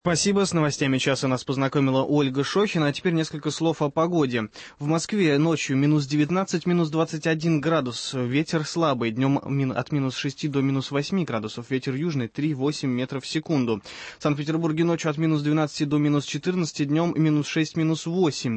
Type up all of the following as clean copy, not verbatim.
Спасибо. С новостями часа нас познакомила Ольга Шохина. А теперь несколько слов о погоде. В Москве ночью минус 19, минус 21 градус. Ветер слабый. Днем от минус 6 до минус 8 градусов. Ветер южный 3,8 метров в секунду. В Санкт-Петербурге ночью от минус 12 до минус 14. Днем минус 6, минус 8.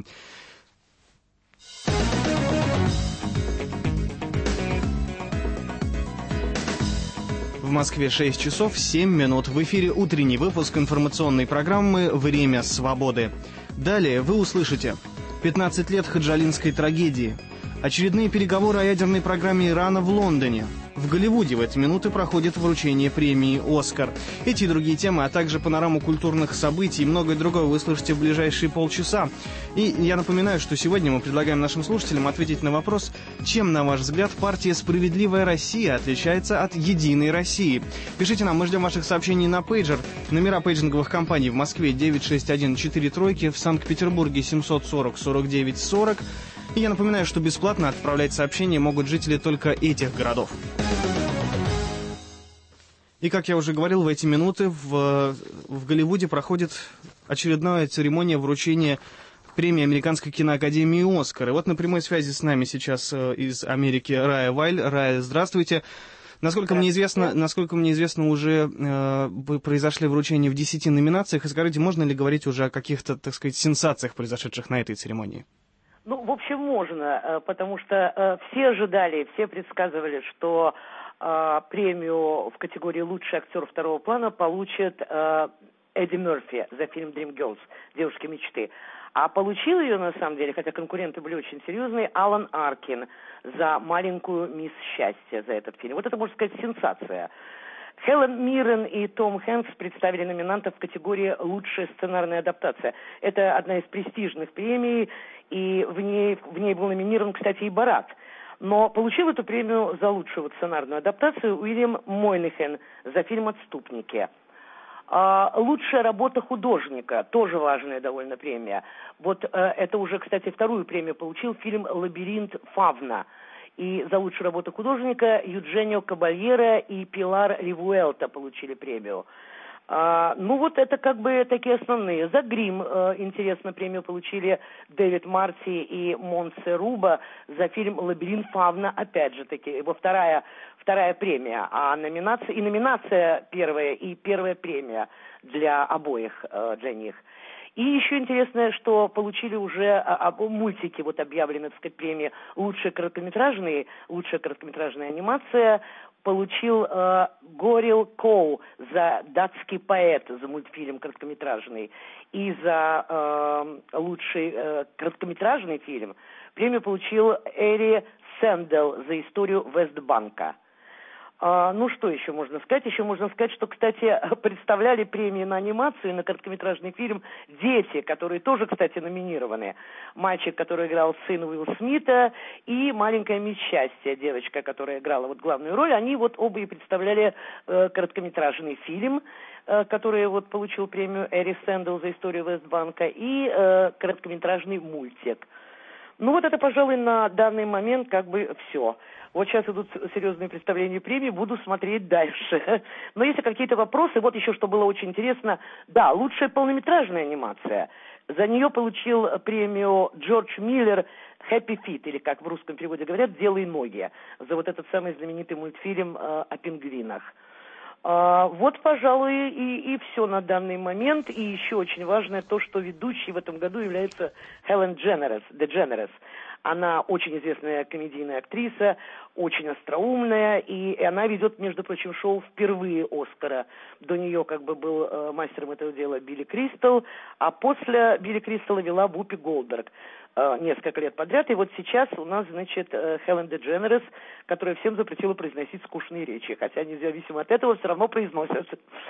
В Москве 6 часов 7 минут. В эфире утренний выпуск информационной программы «Время свободы». Далее вы услышите 15 лет хаджалинской трагедии, очередные переговоры о ядерной программе Ирана в Лондоне. В Голливуде в эти минуты проходит вручение премии «Оскар». Эти и другие темы, а также панораму культурных событий и многое другое вы услышите в ближайшие полчаса. И я напоминаю, что сегодня мы предлагаем нашим слушателям ответить на вопрос, чем, на ваш взгляд, партия «Справедливая Россия» отличается от «Единой России». Пишите нам, мы ждем ваших сообщений на пейджер. Номера пейджинговых компаний в Москве 96143, в Санкт-Петербурге 740 49 40. И я напоминаю, что бесплатно отправлять сообщения могут жители только этих городов. И, как я уже говорил, в эти минуты в Голливуде проходит очередная церемония вручения премии Американской киноакадемии «Оскар». И вот на прямой связи с нами сейчас из Америки Рая Вайль. Рая, здравствуйте. Насколько мне известно, уже произошли вручения в 10 номинациях. И скажите, можно ли говорить уже о каких-то, так сказать, сенсациях, произошедших на этой церемонии? Ну, в общем, можно, потому что все ожидали, все предсказывали, что премию в категории «Лучший актер второго плана» получит Эдди Мерфи за фильм «Dreamgirls» «Девушки мечты». А получил ее, на самом деле, хотя конкуренты были очень серьезные, Алан Аркин за «Маленькую мисс Счастье» за этот фильм. Вот это, можно сказать, сенсация. Хелен Миррен и Том Хэнкс представили номинантов в категории «Лучшая сценарная адаптация». Это одна из престижных премий, и в ней был номинирован, кстати, и Борат. Но получил эту премию за лучшую сценарную адаптацию Уильям Мойнехен за фильм «Отступники». Лучшая работа художника, тоже важная довольно премия. Вот это уже, кстати, вторую премию получил фильм «Лабиринт Фавна». И за лучшую работу художника Юдженио Кабальера и Пилар Ривуэлта получили премию. Ну вот это как бы такие основные. За грим, интересно, премию получили Дэвид Марти и Монсе Руба за фильм «Лабиринт Фавна». Опять же таки, его вторая премия, а номинация первая и первая премия для обоих, для них. И еще интересно, что получили уже мультики, вот объявлены, так сказать, премии лучшая короткометражная анимация, получил Горил Коу за «Датский поэт», за мультфильм короткометражный, и за лучший короткометражный фильм премию получил Эри Сэндл за историю Вестбанка. Ну, что еще можно сказать? Еще можно сказать, что, кстати, представляли премии на анимацию и на короткометражный фильм «Дети», которые тоже, кстати, номинированы. Мальчик, который играл сына Уилла Смита, и «Маленькая мисс Счастье», девочка, которая играла вот главную роль. Они вот оба и представляли короткометражный фильм, который вот получил премию Эри Сэндл за историю Вестбанка, и короткометражный мультик. Ну вот это, пожалуй, на данный момент как бы все. Вот сейчас идут серьезные представления премии, буду смотреть дальше. Но если какие-то вопросы, вот еще что было очень интересно. Да, лучшая полнометражная анимация. За нее получил премию Джордж Миллер «Happy Feet», или как в русском переводе говорят, «Делай ноги», за вот этот самый знаменитый мультфильм о пингвинах. Вот, пожалуй, и все на данный момент. И еще очень важное то, что ведущей в этом году является Хелен Дедженерес. Она очень известная комедийная актриса, очень остроумная, и она ведет, между прочим, шоу впервые «Оскара». До нее как бы был мастером этого дела Билли Кристал, а после Билли Кристала вела Вупи Голдберг несколько лет подряд. И вот сейчас у нас, значит, Хелен Дедженерес, которая всем запретила произносить скучные речи, хотя независимо от этого все равно произносят.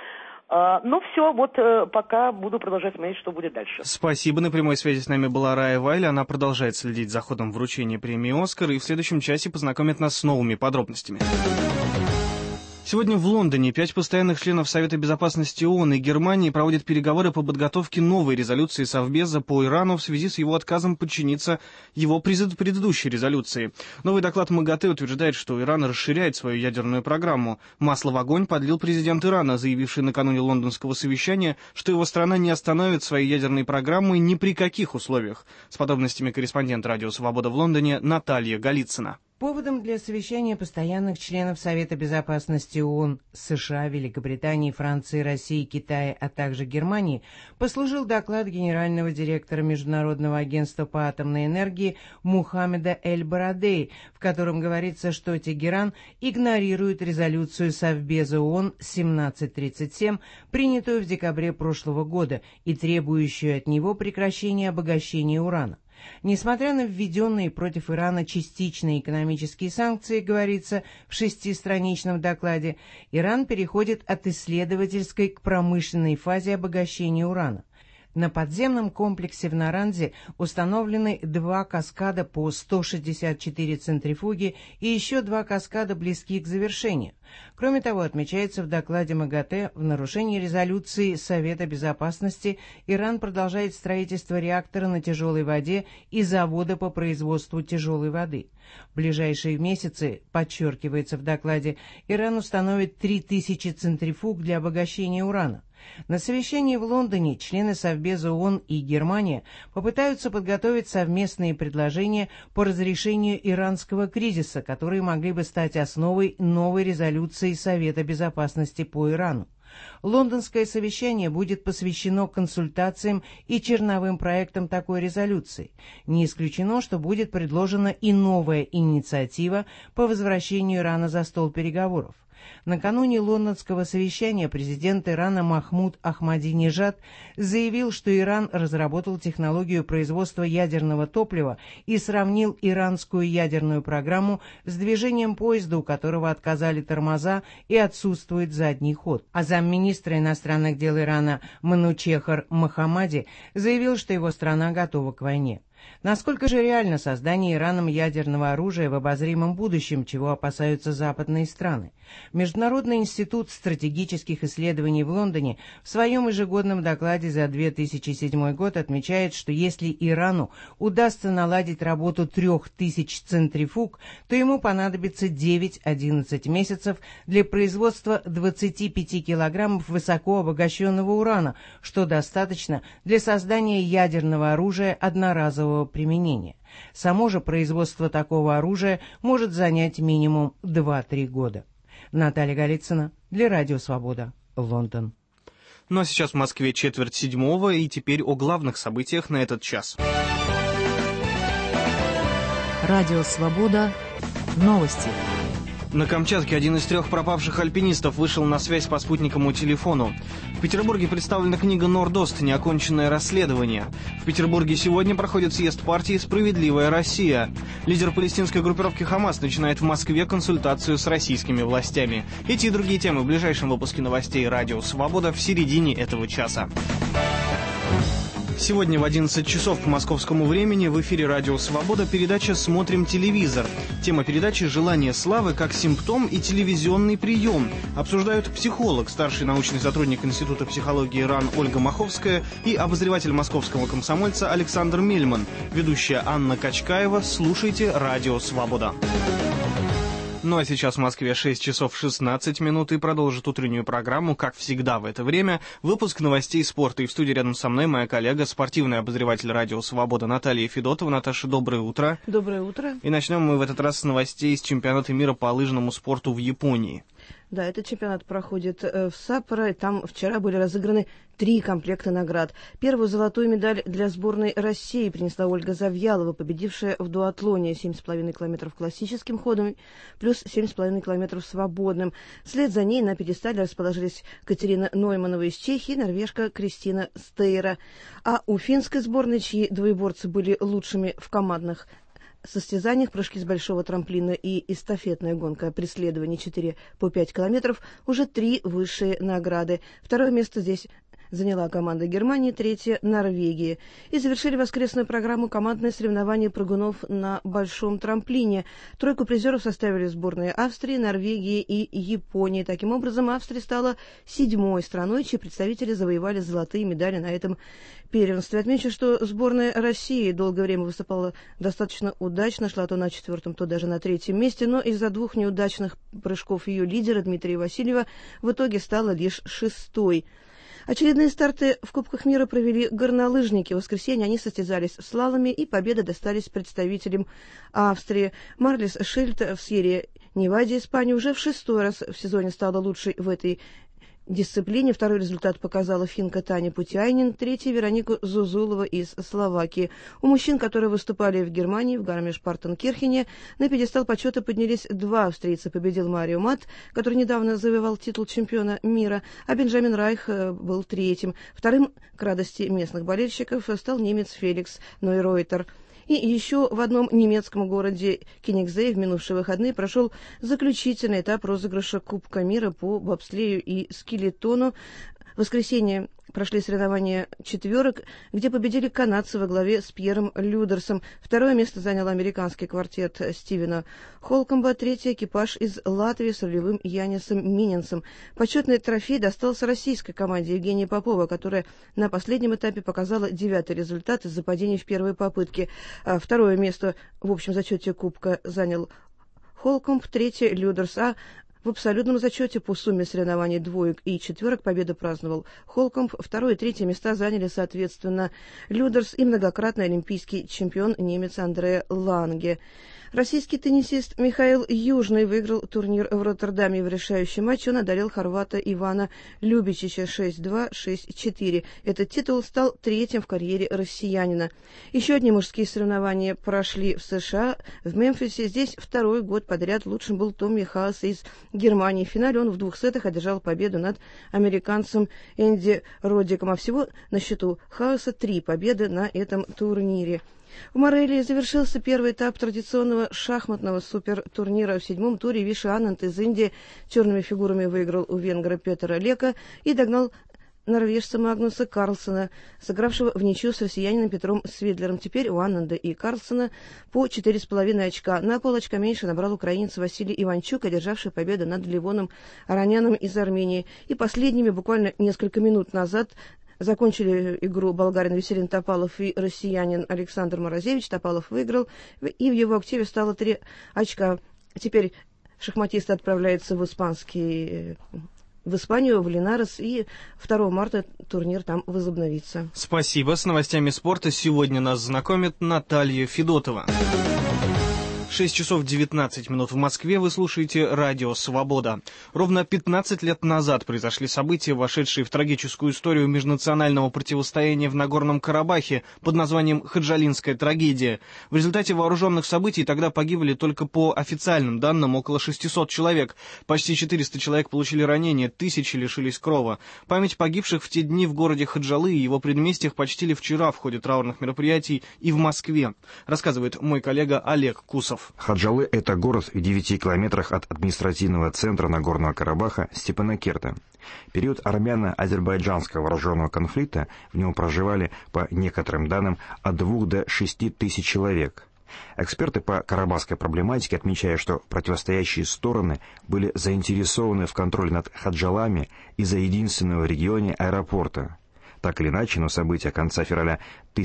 Ну все, вот пока буду продолжать смотреть, что будет дальше. Спасибо. На прямой связи с нами была Рая Вайль. Она продолжает следить за ходом вручения премии «Оскар» и в следующем часе познакомит нас с новыми подробностями. Сегодня в Лондоне 5 постоянных членов Совета Безопасности ООН и Германии проводят переговоры по подготовке новой резолюции Совбеза по Ирану в связи с его отказом подчиниться его предыдущей резолюции. Новый доклад МАГАТЭ утверждает, что Иран расширяет свою ядерную программу. Масло в огонь подлил президент Ирана, заявивший накануне лондонского совещания, что его страна не остановит свои ядерные программы ни при каких условиях. С подробностями корреспондент «Радио Свобода» в Лондоне Наталья Голицына. Поводом для совещания постоянных членов Совета Безопасности ООН США, Великобритании, Франции, России, Китая, а также Германии послужил доклад генерального директора Международного агентства по атомной энергии Мухаммеда Эль-Барадеи, в котором говорится, что Тегеран игнорирует резолюцию Совбеза ООН 1737, принятую в декабре прошлого года и требующую от него прекращения обогащения урана. Несмотря на введенные против Ирана частичные экономические санкции, говорится в 6-страничном докладе, Иран переходит от исследовательской к промышленной фазе обогащения урана. На подземном комплексе в Наранзе установлены 2 каскада по 164 центрифуги и еще 2 каскада близки к завершению. Кроме того, отмечается в докладе МАГАТЭ, в нарушении резолюции Совета Безопасности Иран продолжает строительство реактора на тяжелой воде и завода по производству тяжелой воды. В ближайшие месяцы, подчеркивается в докладе, Иран установит 3000 центрифуг для обогащения урана. На совещании в Лондоне члены Совбеза ООН и Германия попытаются подготовить совместные предложения по разрешению иранского кризиса, которые могли бы стать основой новой резолюции Совета Безопасности по Ирану. Лондонское совещание будет посвящено консультациям и черновым проектам такой резолюции. Не исключено, что будет предложена и новая инициатива по возвращению Ирана за стол переговоров. Накануне лондонского совещания президент Ирана Махмуд Ахмадинежад заявил, что Иран разработал технологию производства ядерного топлива и сравнил иранскую ядерную программу с движением поезда, у которого отказали тормоза и отсутствует задний ход. А замминистра иностранных дел Ирана Манучехар Мохаммади заявил, что его страна готова к войне. Насколько же реально создание Ираном ядерного оружия в обозримом будущем, чего опасаются западные страны? Международный институт стратегических исследований в Лондоне в своем ежегодном докладе за 2007 год отмечает, что если Ирану удастся наладить работу 3000 центрифуг, то ему понадобится 9-11 месяцев для производства 25 килограммов высоко обогащенного урана, что достаточно для создания ядерного оружия одноразового применения. Само же производство такого оружия может занять минимум 2-3 года. Наталья Голицына для Радио Свобода, Лондон. Ну а сейчас в Москве 6:45, и теперь о главных событиях на этот час. Радио Свобода. Новости. На Камчатке один из 3 пропавших альпинистов вышел на связь по спутниковому телефону. В Петербурге представлена книга «Нордост. Неоконченное расследование». В Петербурге сегодня проходит съезд партии «Справедливая Россия». Лидер палестинской группировки «Хамас» начинает в Москве консультацию с российскими властями. Эти и другие темы в ближайшем выпуске новостей «Радио Свобода» в середине этого часа. Сегодня в 11 часов по московскому времени в эфире «Радио Свобода» передача «Смотрим телевизор». Тема передачи «Желание славы как симптом и телевизионный прием». Обсуждают психолог, старший научный сотрудник Института психологии РАН Ольга Маховская и обозреватель московского комсомольца Александр Мельман. Ведущая Анна Качкаева. Слушайте «Радио Свобода». Ну а сейчас в Москве 6 часов 16 минут и продолжит утреннюю программу, как всегда в это время, выпуск новостей спорта. И в студии рядом со мной моя коллега, спортивный обозреватель «Радио Свобода» Наталья Федотова. Наташа, доброе утро. Доброе утро. И начнем мы в этот раз с новостей из чемпионата мира по лыжному спорту в Японии. Да, этот чемпионат проходит в Саппоро. Там вчера были разыграны 3 комплекта наград. Первую золотую медаль для сборной России принесла Ольга Завьялова, победившая в дуатлоне 7,5 километров классическим ходом, плюс 7,5 километров свободным. Вслед за ней на пьедестале расположились Катерина Нойманова из Чехии и норвежка Кристина Стейра. А у финской сборной, чьи двоеборцы были лучшими в командных состязаниях, прыжки с большого трамплина и эстафетная гонка преследования 4 по 5 километров, уже 3 высшие награды. Второе место здесь заняла команда Германии, третье – Норвегии. И завершили воскресную программу командные соревнования прыгунов на большом трамплине. Тройку призеров составили сборные Австрии, Норвегии и Японии. Таким образом, Австрия стала 7-й страной, чьи представители завоевали золотые медали на этом первенстве. Отмечу, что сборная России долгое время выступала достаточно удачно, шла то на 4-м, то даже на 3-м месте, но из-за 2 неудачных прыжков ее лидера Дмитрия Васильева в итоге стала лишь 6-й. Очередные старты в Кубках мира провели горнолыжники. В воскресенье они состязались в слаломе, и победы достались представителям Австрии. Марлис Шильд в Сьерре Неваде, Испания, уже в 6-й раз в сезоне стала лучшей в этой дисциплине. Второй результат показала финка Таня Путяйнин, третий – Веронику Зузулова из Словакии. У мужчин, которые выступали в Германии, в Гармиш-Партенкирхене, на пьедестал почета поднялись 2 австрийца. Победил Марио Мат, который недавно завоевал титул чемпиона мира, а Бенджамин Райх был 3-м. Вторым, к радости местных болельщиков, стал немец Феликс Нойройтер. И еще в одном немецком городе Кенигсей в минувшие выходные прошел заключительный этап розыгрыша Кубка мира по бобслею и скелетону. В воскресенье прошли соревнования четверок, где победили канадцы во главе с Пьером Людерсом. Второе место занял американский квартет Стивена Холкомба, третий экипаж из Латвии с рулевым Янисом Миненсом. Почетный трофей достался российской команде Евгении Попова, которая на последнем этапе показала 9-й результат из-за падения в первой попытке. Второе место в общем зачете Кубка занял Холкомб, третье Людерс, а в абсолютном зачете по сумме соревнований двоек и четверок победу праздновал Холкомб. Второе и третье места заняли, соответственно, Людерс и многократный олимпийский чемпион немец Андре Ланге. Российский теннисист Михаил Южный выиграл турнир в Роттердаме. В решающий матч он одолел хорвата Ивана Любичича 6-2, 6-4. Этот титул стал 3-м в карьере россиянина. Еще одни мужские соревнования прошли в США, в Мемфисе. Здесь 2-й год подряд лучшим был Томми Хаас из Германии. В финале он в 2 сетах одержал победу над американцем Энди Роддиком. А всего на счету Хааса 3 победы на этом турнире. В Морелии завершился первый этап традиционного шахматного супертурнира. В 7-м туре Виши Ананд из Индии черными фигурами выиграл у венгра Петера Лека и догнал норвежца Магнуса Карлсона, сыгравшего в ничью с россиянином Петром Свидлером. Теперь у Аннанда и Карлсона по 4,5 очка. На полочка меньше набрал украинец Василий Иванчук, одержавший победу над Левоном Ароняном из Армении. И последними, буквально несколько минут назад, закончили игру болгарин Веселин Топалов и россиянин Александр Морозевич. Топалов выиграл, и в его активе стало 3 очка. Теперь шахматисты отправляются в Испанию, в Линарес, и 2 марта турнир там возобновится. Спасибо. С новостями спорта сегодня нас знакомит Наталья Федотова. 6 часов 19 минут в Москве. Вы слушаете радио «Свобода». Ровно 15 лет назад произошли события, вошедшие в трагическую историю межнационального противостояния в Нагорном Карабахе под названием «Хаджалинская трагедия». В результате вооруженных событий тогда погибли только по официальным данным около 600 человек. Почти 400 человек получили ранения, тысячи лишились крова. Память погибших в те дни в городе Хаджалы и его предместьях почтили вчера в ходе траурных мероприятий и в Москве, рассказывает мой коллега Олег Кусов. Хаджалы – это город в 9 километрах от административного центра Нагорного Карабаха Степанакерта. В период армяно-азербайджанского вооруженного конфликта в нем проживали, по некоторым данным, от 2 до 6 тысяч человек. Эксперты по карабахской проблематике отмечают, что противостоящие стороны были заинтересованы в контроле над Хаджалами из-за единственного в регионе аэропорта. Так или иначе, но события конца февраля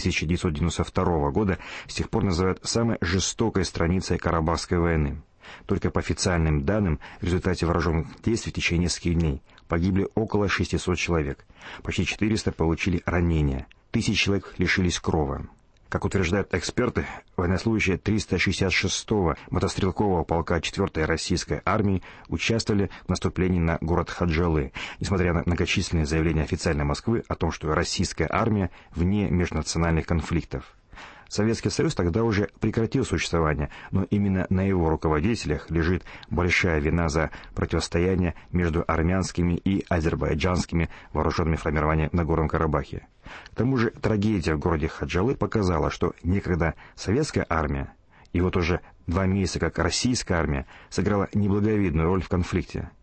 1992 года с тех пор называют самой жестокой страницей Карабахской войны. Только по официальным данным, в результате вооруженных действий в течение нескольких дней погибли около 600 человек, почти 400 получили ранения, тысячи человек лишились крова. Как утверждают эксперты, военнослужащие 366-го мотострелкового полка 4-й российской армии участвовали в наступлении на город Хаджалы, несмотря на многочисленные заявления официальной Москвы о том, что российская армия вне межнациональных конфликтов. Советский Союз тогда уже прекратил существование, но именно на его руководителях лежит большая вина за противостояние между армянскими и азербайджанскими вооруженными формированиями на Нагорном Карабахе. К тому же трагедия в городе Хаджалы показала, что некогда советская армия, и вот уже 2 месяца как российская армия, сыграла неблаговидную роль в конфликте.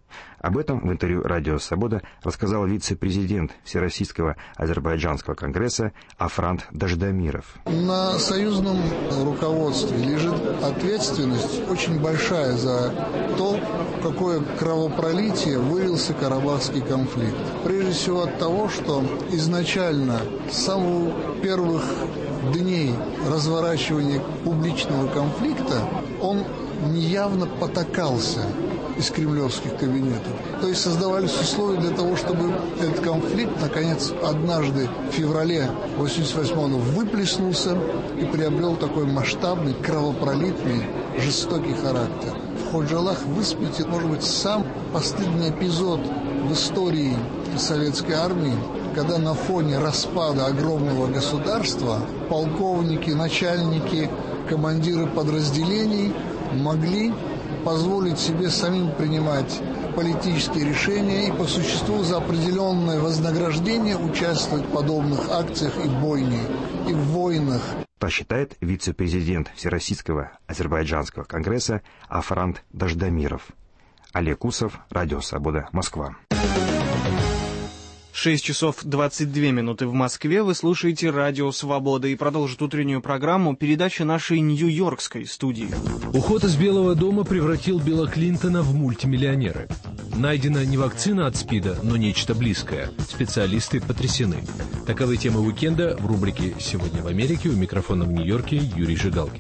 Об этом в интервью «Радио Свобода» рассказал вице-президент Всероссийского азербайджанского конгресса Афрант Даждамиров. На союзном руководстве лежит ответственность очень большая за то, в какое кровопролитие вылился Карабахский конфликт. Прежде всего от того, что изначально с самых первых дней разворачивания публичного конфликта он неявно потакался из кремлевских кабинетов. То есть создавались условия для того, чтобы этот конфликт, наконец, однажды в феврале 1988 года выплеснулся и приобрел такой масштабный, кровопролитный, жестокий характер. В Ходжалах выспите, может быть, сам постыдный эпизод в истории советской армии, когда на фоне распада огромного государства полковники, начальники, командиры подразделений могли позволить себе самим принимать политические решения и по существу за определенное вознаграждение участвовать в подобных акциях и бойне, и в войнах. Так считает вице-президент Всероссийского азербайджанского конгресса Афрант Даждамиров. Олег Усов, Радио Свобода, Москва. 6 часов 22 минуты в Москве. Вы слушаете «Радио Свобода» и продолжит утреннюю программу передача нашей нью-йоркской студии. Уход из Белого дома превратил Билла Клинтона в мультимиллионера. Найдена не вакцина от СПИДа, но нечто близкое. Специалисты потрясены. Таковы темы уикенда в рубрике «Сегодня в Америке». У микрофона в Нью-Йорке Юрий Жигалкин.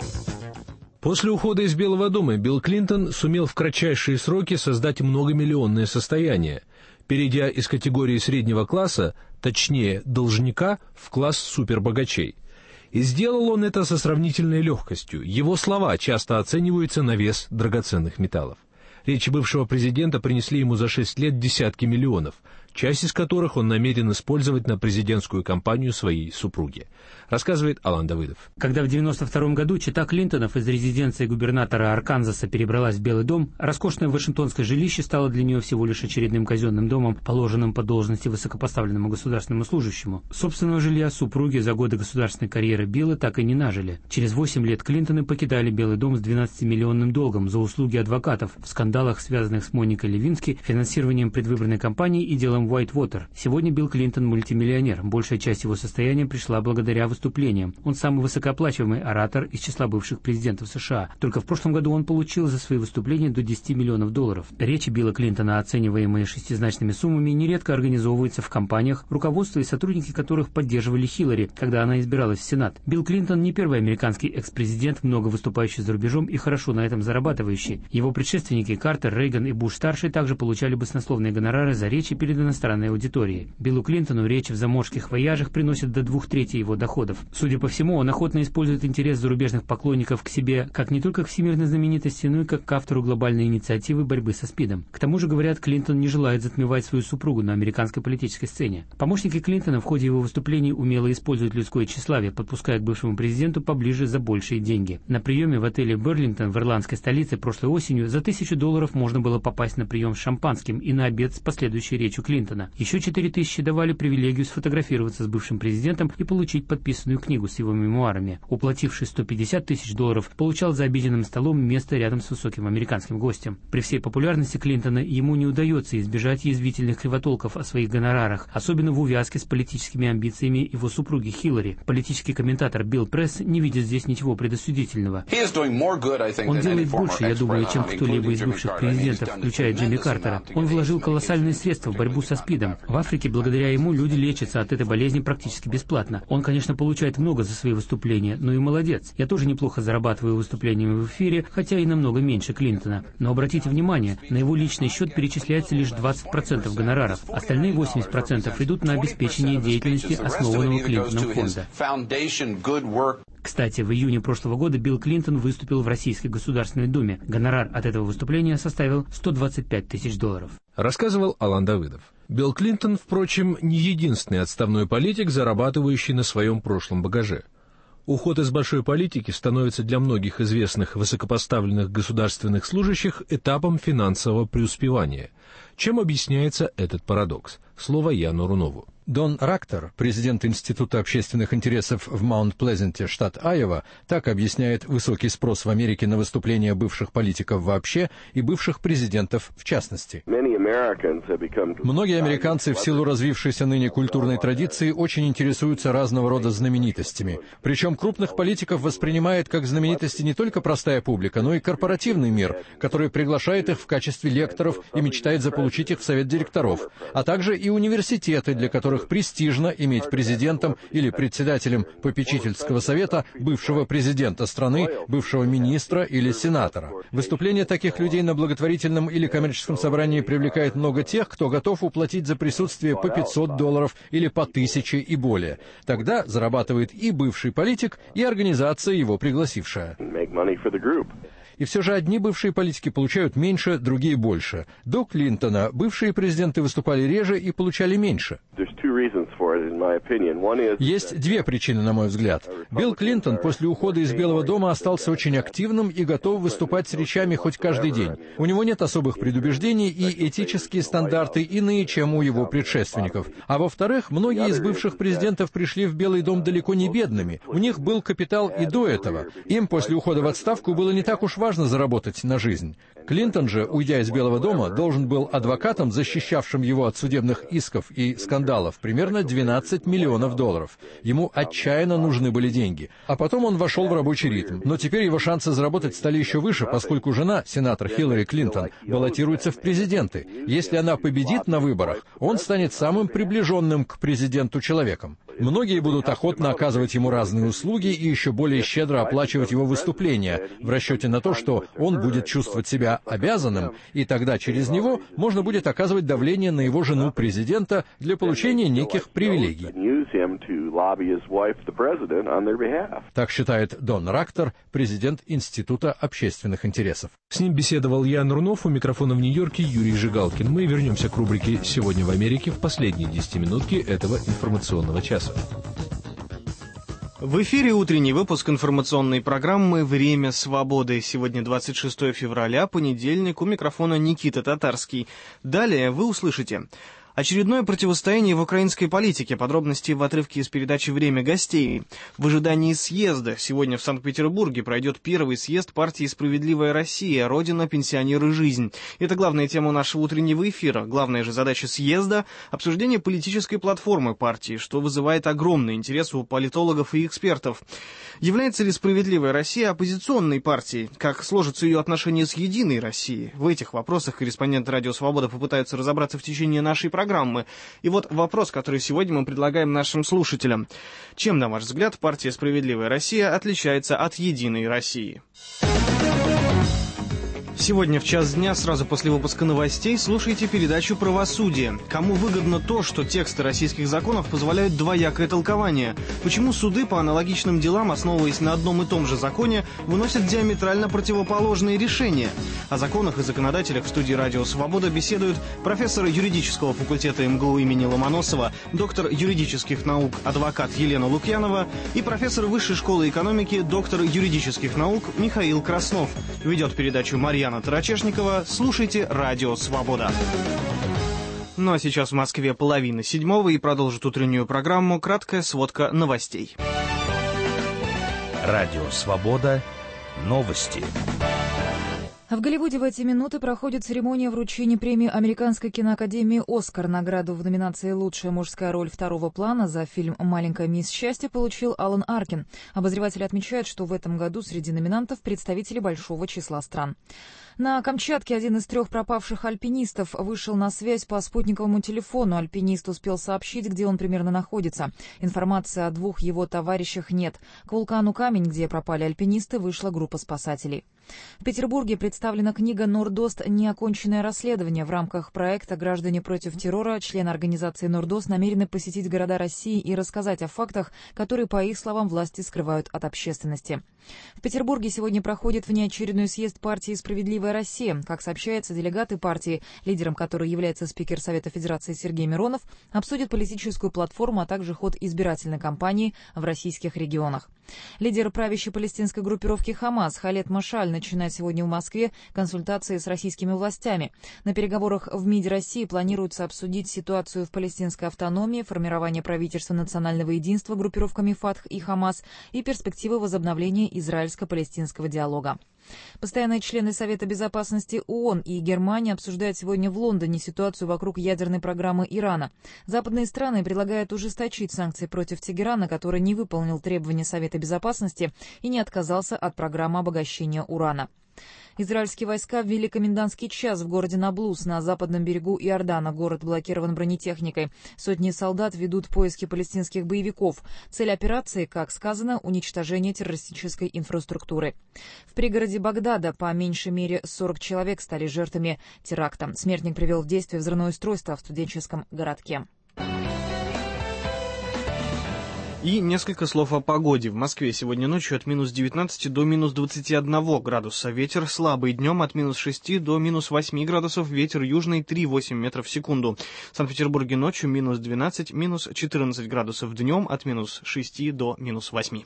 После ухода из Белого дома Билл Клинтон сумел в кратчайшие сроки создать многомиллионное состояние, перейдя из категории среднего класса, точнее должника, в класс супербогачей. И сделал он это со сравнительной легкостью. Его слова часто оцениваются на вес драгоценных металлов. Речи бывшего президента принесли ему за 6 лет десятки миллионов, часть из которых он намерен использовать на президентскую кампанию своей супруги. Рассказывает Алан Давыдов. Когда в 1992 году чета Клинтонов из резиденции губернатора Арканзаса перебралась в Белый дом, роскошное вашингтонское жилище стало для нее всего лишь очередным казенным домом, положенным по должности высокопоставленному государственному служащему. Собственного жилья супруги за годы государственной карьеры Билла так и не нажили. Через 8 лет Клинтоны покидали Белый дом с 12-миллионным долгом за услуги адвокатов в скандалах, связанных с Моникой Левински, финансированием предвыборной кампании и делом Whitewater. Сегодня Билл Клинтон мультимиллионер. Большая часть его состояния пришла благодаря выступлениям. Он самый высокооплачиваемый оратор из числа бывших президентов США. Только в прошлом году он получил за свои выступления до $10 миллионов. Речи Билла Клинтона, оцениваемые шестизначными суммами, нередко организовываются в кампаниях, руководство и сотрудники которых поддерживали Хиллари, когда она избиралась в Сенат. Билл Клинтон не первый американский экс-президент, много выступающий за рубежом и хорошо на этом зарабатывающий. Его предшественники Картер, Рейган и Буш-старший также получали баснословные гонорары за речи перед иностранной аудиторией. Биллу Клинтону речи в заморских вояжах приносят до 2/3 его доходов. Судя по всему, он охотно использует интерес зарубежных поклонников к себе как не только к всемирной знаменитости, но и как к автору глобальной инициативы борьбы со СПИДом. К тому же, говорят, Клинтон не желает затмевать свою супругу на американской политической сцене. Помощники Клинтона в ходе его выступлений умело используют людское тщеславие, подпуская к бывшему президенту поближе за большие деньги. На приеме в отеле «Берлингтон» в ирландской столице прошлой осенью за $1000 можно было попасть на прием с шампанским и на обед с последующей речью Клинтона. Еще 4000 давали привилегию сфотографироваться с бывшим президентом и получить подписанную книгу с его мемуарами. Уплативший $150 тысяч, получал за обеденным столом место рядом с высоким американским гостем. При всей популярности Клинтона ему не удается избежать язвительных кривотолков о своих гонорарах, особенно в увязке с политическими амбициями его супруги Хиллари. Политический комментатор Билл Пресс не видит здесь ничего предосудительного. Он делает больше, я думаю, чем кто-либо из бывших президентов, включая Джимми Картера. Он вложил колоссальные средства в борьбу со СПИДом. В Африке благодаря ему люди лечатся от этой болезни практически бесплатно. Он, конечно, получает много за свои выступления, но и молодец. Я тоже неплохо зарабатываю выступлениями в эфире, хотя и намного меньше Клинтона. Но обратите внимание, на его личный счет перечисляется лишь 20% гонораров. Остальные 80% идут на обеспечение деятельности основанного Клинтоном фонда. Кстати, в июне прошлого года Билл Клинтон выступил в Российской Государственной Думе. Гонорар от этого выступления составил $125 тысяч. Рассказывал Алан Давыдов. Билл Клинтон, впрочем, не единственный отставной политик, зарабатывающий на своем прошлом багаже. Уход из большой политики становится для многих известных высокопоставленных государственных служащих этапом финансового преуспевания. Чем объясняется этот парадокс? Слово Яну Рунову. Дон Рактер, президент Института общественных интересов в Маунт-Плезенте, штат Айова, так объясняет высокий спрос в Америке на выступления бывших политиков вообще и бывших президентов в частности. Многие американцы в силу развившейся ныне культурной традиции очень интересуются разного рода знаменитостями. Причем крупных политиков воспринимает как знаменитости не только простая публика, но и корпоративный мир, который приглашает их в качестве лекторов и мечтает заполучить их в совет директоров, а также и университеты, для которых престижно иметь президентом или председателем попечительского совета бывшего президента страны, бывшего министра или сенатора. Выступление таких людей на благотворительном или коммерческом собрании привлекает много тех, кто готов уплатить за присутствие по $500 или по 1000 и более. Тогда зарабатывает и бывший политик, и организация, его пригласившая. И все же одни бывшие политики получают меньше, другие больше. До Клинтона бывшие президенты выступали реже и получали меньше. Есть две причины, на мой взгляд. Билл Клинтон после ухода из Белого дома остался очень активным и готов выступать с речами хоть каждый день. У него нет особых предубеждений, и этические стандарты иные, чем у его предшественников. А во-вторых, многие из бывших президентов пришли в Белый дом далеко не бедными. У них был капитал и до этого. Им после ухода в отставку было не так уж важно заработать на жизнь. Клинтон же, уйдя из Белого дома, должен был адвокатом, защищавшим его от судебных исков и скандалов, примерно $12 миллионов. Ему отчаянно нужны были деньги. А потом он вошел в рабочий ритм. Но теперь его шансы заработать стали еще выше, поскольку жена, сенатор Хиллари Клинтон, баллотируется в президенты. Если она победит на выборах, он станет самым приближенным к президенту человеком. Многие будут охотно оказывать ему разные услуги и еще более щедро оплачивать его выступления, в расчете на то, что он будет чувствовать себя обязанным, и тогда через него можно будет оказывать давление на его жену президента для получения неких привилегий. Так считает Дон Рактер, президент Института общественных интересов. С ним беседовал Ян Рунов, у микрофона в Нью-Йорке Юрий Жигалкин. Мы вернемся к рубрике «Сегодня в Америке» в последние 10 минутки этого информационного часа. В эфире утренний выпуск информационной программы «Время свободы». Сегодня 26 февраля, понедельник, у микрофона Никита Татарский. Далее вы услышите: очередное противостояние в украинской политике. Подробности в отрывке из передачи «Время гостей». В ожидании съезда сегодня в Санкт-Петербурге пройдет первый съезд партии «Справедливая Россия. Родина, пенсионеры, жизнь». Это главная тема нашего утреннего эфира. Главная же задача съезда – обсуждение политической платформы партии, что вызывает огромный интерес у политологов и экспертов. Является ли «Справедливая Россия» оппозиционной партией? Как сложатся ее отношения с «Единой Россией»? В этих вопросах корреспонденты «Радио Свобода» попытаются разобраться в течение нашей программы. И вот вопрос, который сегодня мы предлагаем нашим слушателям. Чем, на ваш взгляд, партия «Справедливая Россия» отличается от «Единой России»? Сегодня в час дня, сразу после выпуска новостей, слушайте передачу «Правосудие». Кому выгодно то, что тексты российских законов позволяют двоякое толкование? Почему суды по аналогичным делам, основываясь на одном и том же законе, выносят диаметрально противоположные решения? О законах и законодателях в студии «Радио Свобода» беседуют профессор юридического факультета МГУ имени Ломоносова, доктор юридических наук, адвокат Елена Лукьянова и профессор Высшей школы экономики, доктор юридических наук Михаил Краснов. Ведет передачу Марьяна Тарачешникова. Слушайте «Радио Свобода». Ну а сейчас в Москве 6:30, и продолжит утреннюю программу краткая сводка новостей. «Радио Свобода». Новости. В Голливуде в эти минуты проходит церемония вручения премии Американской киноакадемии «Оскар». Награду в номинации «Лучшая мужская роль второго плана» за фильм «Маленькая мисс Счастье» получил Алан Аркин. Обозреватели отмечают, что в этом году среди номинантов представители большого числа стран. На Камчатке один из 3 пропавших альпинистов вышел на связь по спутниковому телефону. Альпинист успел сообщить, где он примерно находится. Информации о 2 его товарищах нет. К вулкану Камень, где пропали альпинисты, вышла группа спасателей. В Петербурге представлена книга «Нордост. Неоконченное расследование». В рамках проекта «Граждане против террора» члены организации «Нордост» намерены посетить города России и рассказать о фактах, которые, по их словам, власти скрывают от общественности. В Петербурге сегодня проходит внеочередной съезд партии «Справедливая Россия». Как сообщается, делегаты партии, лидером которой является спикер Совета Федерации Сергей Миронов, обсудят политическую платформу, а также ход избирательной кампании в российских регионах. Лидер правящей палестинской группировки «Хамас» Халед Машаль начинает сегодня в Москве консультации с российскими властями. На переговорах в МИДе России планируется обсудить ситуацию в палестинской автономии, формирование правительства национального единства группировками «Фатх» и «Хамас» и перспективы возобновления израильско-палестинского диалога. Постоянные члены Совета безопасности ООН и Германия обсуждают сегодня в Лондоне ситуацию вокруг ядерной программы Ирана. Западные страны предлагают ужесточить санкции против Тегерана, который не выполнил требования Совета безопасности и не отказался от программы обогащения урана. Израильские войска ввели комендантский час в городе Наблус на западном берегу Иордана. Город блокирован бронетехникой. Сотни солдат ведут поиски палестинских боевиков. Цель операции, как сказано, уничтожение террористической инфраструктуры. В пригороде Багдада по меньшей мере 40 человек стали жертвами теракта. Смертник привел в действие взрывное устройство в студенческом городке. И несколько слов о погоде. В Москве сегодня ночью от минус 19 до минус 21 градуса. Ветер слабый, днем от минус 6 до минус 8 градусов. Ветер южный 3,8 метров в секунду. В Санкт-Петербурге ночью минус 12, минус 14 градусов. Днем от минус 6 до минус 8.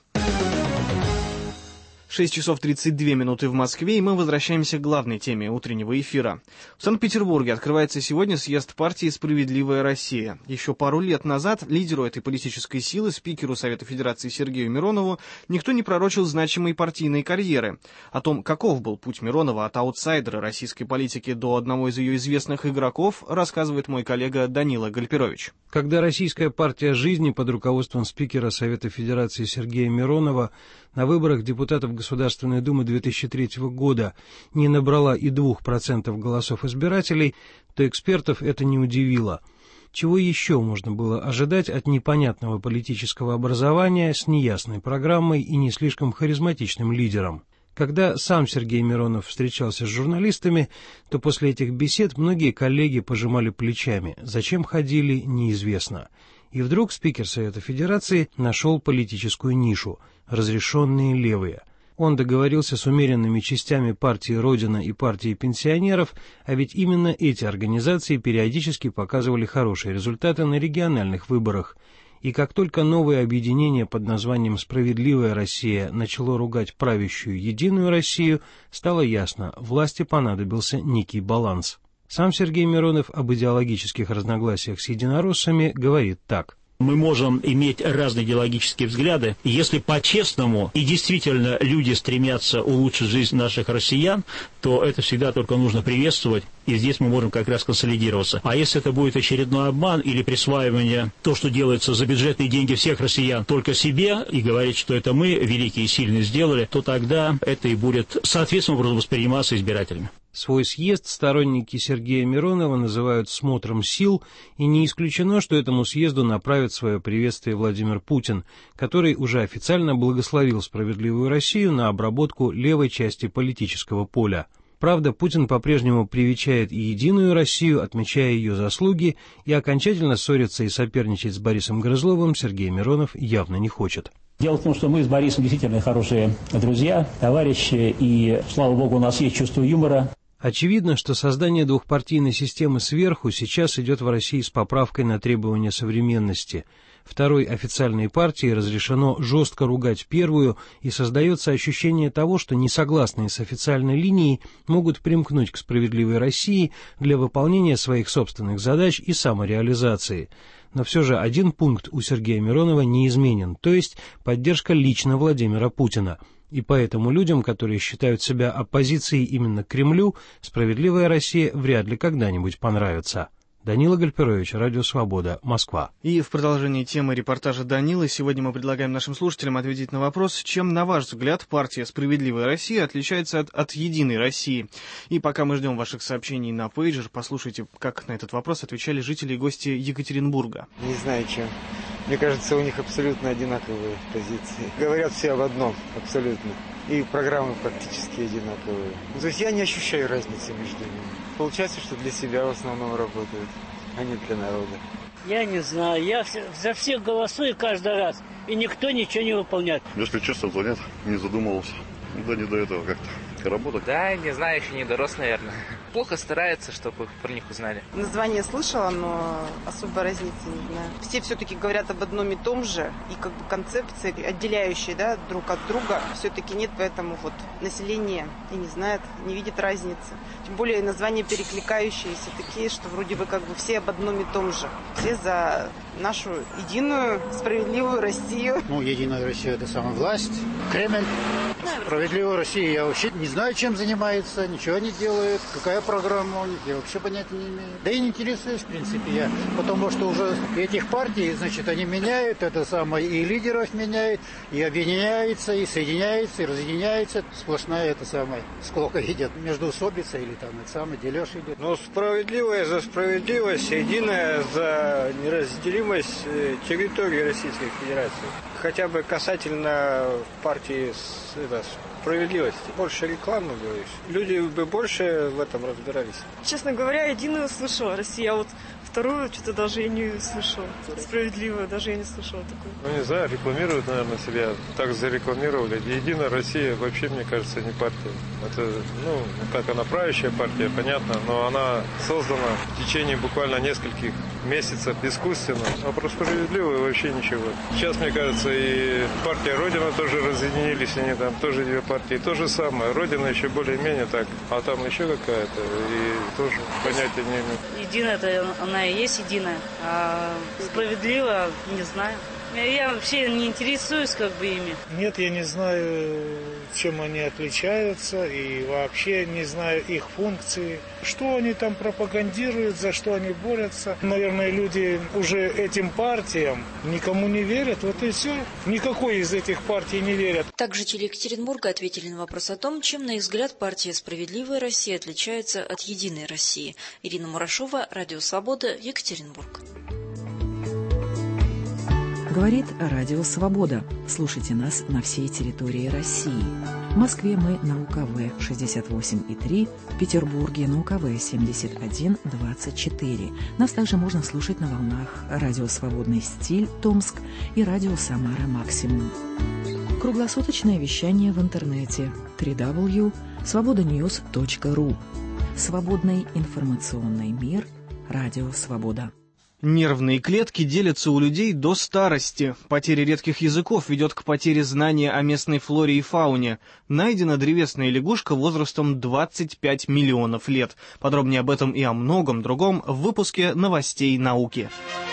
6 часов 32 минуты в Москве, и мы возвращаемся к главной теме утреннего эфира. В Санкт-Петербурге открывается сегодня съезд партии «Справедливая Россия». Еще пару лет назад лидеру этой политической силы, спикеру Совета Федерации Сергею Миронову, никто не пророчил значимой партийной карьеры. О том, каков был путь Миронова от аутсайдера российской политики до одного из ее известных игроков, рассказывает мой коллега Данила Гальперович. Когда Российская партия жизни под руководством спикера Совета Федерации Сергея Миронова на выборах депутатов Государственной Думы 2003 года не набрала и 2% голосов избирателей, то экспертов это не удивило. Чего еще можно было ожидать от непонятного политического образования с неясной программой и не слишком харизматичным лидером? Когда сам Сергей Миронов встречался с журналистами, то после этих бесед многие коллеги пожимали плечами. Зачем ходили, неизвестно. И вдруг спикер Совета Федерации нашел политическую нишу – разрешенные левые. Он договорился с умеренными частями партии «Родина» и партии пенсионеров, а ведь именно эти организации периодически показывали хорошие результаты на региональных выборах. И как только новое объединение под названием «Справедливая Россия» начало ругать правящую «Единую Россию», стало ясно – власти понадобился некий баланс. Сам Сергей Миронов об идеологических разногласиях с единороссами говорит так. Мы можем иметь разные идеологические взгляды. Если по-честному и действительно люди стремятся улучшить жизнь наших россиян, то это всегда только нужно приветствовать, и здесь мы можем как раз консолидироваться. А если это будет очередной обман или присваивание то, что делается за бюджетные деньги всех россиян, только себе, и говорить, что это мы, великие и сильные, сделали, то тогда это и будет соответственным образом восприниматься избирателями. Свой съезд сторонники Сергея Миронова называют «смотром сил», и не исключено, что этому съезду направит свое приветствие Владимир Путин, который уже официально благословил «Справедливую Россию» на обработку левой части политического поля. Правда, Путин по-прежнему привечает и «Единую Россию», отмечая ее заслуги, и окончательно ссориться и соперничать с Борисом Грызловым Сергей Миронов явно не хочет. Дело в том, что мы с Борисом действительно хорошие друзья, товарищи, и, слава богу, у нас есть чувство юмора. Очевидно, что создание двухпартийной системы сверху сейчас идет в России с поправкой на требования современности. Второй официальной партии разрешено жестко ругать первую, и создается ощущение того, что несогласные с официальной линией могут примкнуть к «Справедливой России» для выполнения своих собственных задач и самореализации. Но все же один пункт у Сергея Миронова неизменен, то есть поддержка лично Владимира Путина. И поэтому людям, которые считают себя оппозицией именно к Кремлю, «Справедливая Россия» вряд ли когда-нибудь понравится. Данила Гальперович, Радио Свобода, Москва. И в продолжении темы репортажа Данилы сегодня мы предлагаем нашим слушателям ответить на вопрос, чем, на ваш взгляд, партия «Справедливая Россия» отличается от «Единой России». И пока мы ждем ваших сообщений на пейджер, послушайте, как на этот вопрос отвечали жители и гости Екатеринбурга. Не знаю, чем. Мне кажется, у них абсолютно одинаковые позиции. Говорят все об одном, абсолютно. И программы практически одинаковые. То есть я не ощущаю разницы между ними. Получается, что для себя в основном работают, а не для народа. Я не знаю. Я за всех голосую каждый раз, и никто ничего не выполняет. Если честно, то нет, не задумывался. Да не до этого как-то работать. Да, не знаю, еще не дорос, наверное. плохо старается, чтобы про них узнали. Название слышала, но особой разницы не знаю. Все все-таки говорят об одном и том же, и как бы концепции, отделяющие, да, друг от друга, все-таки нет, поэтому вот население и не знает, не видит разницы. Тем более названия перекликающиеся, такие, что вроде бы как бы все об одном и том же. Все за нашу единую, справедливую Россию. Ну, единая Россия — это самая власть. Кремль. Справедливая Россия, я вообще не знаю, чем занимается, ничего не делает, какая программа у них, я вообще понятия не имею. Да и не интересуюсь, в принципе, я, потому что уже этих партий, значит, они меняют, это самое, и лидеров меняют, и объединяются, и соединяются, и разъединяются. Сплошная это самое, склока идет, междоусобица или там это самое, дележ идет. Ну, справедливая за справедливость, единая за неразделимость территории Российской Федерации. Хотя бы касательно партии справедливости. Больше рекламы, говоришь. Люди бы больше в этом разбирались. Честно говоря, единую слышала Россия, а вот вторую что-то даже и не слышала. Справедливую даже я не слышала такую. Ну, не знаю, рекламируют, наверное, себя. Так зарекламировали. Единая Россия вообще, мне кажется, не партия. Это, ну, как она правящая партия, понятно, но она создана в течение буквально нескольких месяцев искусственно. А про справедливую вообще ничего. Сейчас, мне кажется, и партия Родина тоже разъединились, они там тоже две партии. То же самое. Родина еще более-менее так, а там еще какая-то. И тоже понятия не имею. Единая, это она и есть единая. А справедливо, не знаю. Я вообще не интересуюсь как бы ими. Нет, я не знаю, чем они отличаются, и вообще не знаю их функции. Что они там пропагандируют, за что они борются. Наверное, люди уже этим партиям никому не верят, вот и все. Никакой из этих партий не верят. Так жители Екатеринбурга ответили на вопрос о том, чем, на их взгляд, партия «Справедливая Россия» отличается от «Единой России». Ирина Мурашова, Радио Свобода, Екатеринбург. Говорит Радио Свобода. Слушайте нас на всей территории России. В Москве мы на УКВ 68,3, в Петербурге на УКВ 71,24. Нас также можно слушать на волнах Радио Свободный стиль Томск и Радио Самара Максимум. Круглосуточное вещание в интернете www.svobodanews.ru. Свободный информационный мир. Радио Свобода. Нервные клетки делятся у людей до старости. Потеря редких языков ведет к потере знания о местной флоре и фауне. Найдена древесная лягушка возрастом 25 миллионов лет. Подробнее об этом и о многом другом в выпуске новостей науки.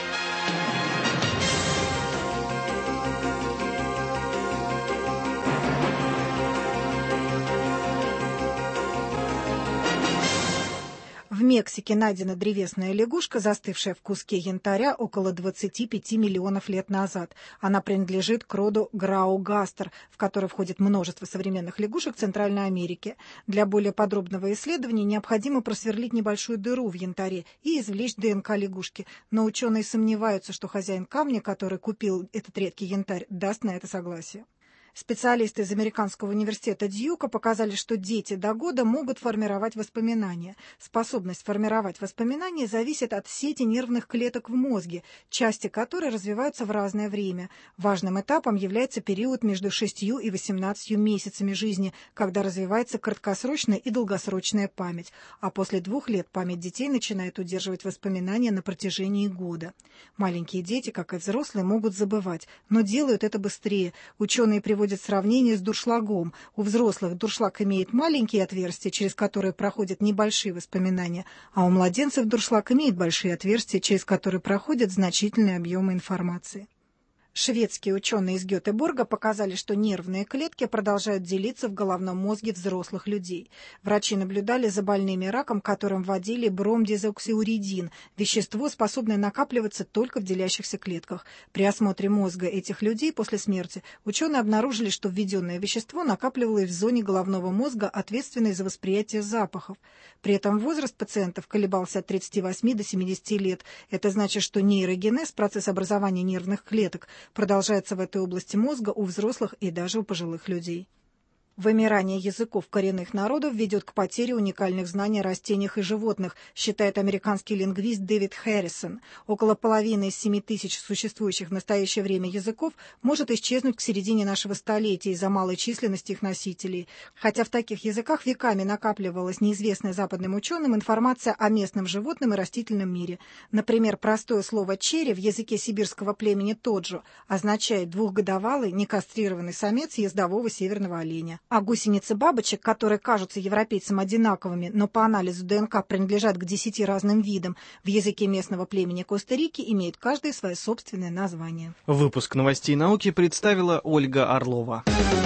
В Мексике найдена древесная лягушка, застывшая в куске янтаря около 25 миллионов лет назад. Она принадлежит к роду Граугастер, в который входит множество современных лягушек Центральной Америки. Для более подробного исследования необходимо просверлить небольшую дыру в янтаре и извлечь ДНК лягушки. Но ученые сомневаются, что хозяин камня, который купил этот редкий янтарь, даст на это согласие. Специалисты из Американского университета Дьюка показали, что дети до года могут формировать воспоминания. Способность формировать воспоминания зависит от сети нервных клеток в мозге, части которой развиваются в разное время. Важным этапом является период между 6 и 18 месяцами жизни, когда развивается краткосрочная и долгосрочная память. А после 2 лет память детей начинает удерживать воспоминания на протяжении года. Маленькие дети, как и взрослые, могут забывать, но делают это быстрее. Ученые приводят сравнение с дуршлагом. У взрослых дуршлаг имеет маленькие отверстия, через которые проходят небольшие воспоминания, а у младенцев дуршлаг имеет большие отверстия, через которые проходят значительные объемы информации. Шведские ученые из Гетеборга показали, что нервные клетки продолжают делиться в головном мозге взрослых людей. Врачи наблюдали за больными раком, которым вводили бромдезоксиуридин, вещество, способное накапливаться только в делящихся клетках. При осмотре мозга этих людей после смерти ученые обнаружили, что введенное вещество накапливалось в зоне головного мозга, ответственной за восприятие запахов. При этом возраст пациентов колебался от 38 до 70 лет. Это значит, что нейрогенез, процесс образования нервных клеток, продолжается в этой области мозга у взрослых и даже у пожилых людей. Вымирание языков коренных народов ведет к потере уникальных знаний о растениях и животных, считает американский лингвист Дэвид Хэррисон. Около половины из 7 тысяч существующих в настоящее время языков может исчезнуть к середине нашего столетия из-за малой численности их носителей. Хотя в таких языках веками накапливалась неизвестная западным ученым информация о местном животном и растительном мире. Например, простое слово «черри» в языке сибирского племени тоджо означает двухгодовалый некастрированный самец ездового северного оленя. А гусеницы бабочек, которые кажутся европейцам одинаковыми, но по анализу ДНК принадлежат к 10 разным видам, в языке местного племени Коста-Рики имеют каждое свое собственное название. Выпуск новостей науки представила Ольга Орлова.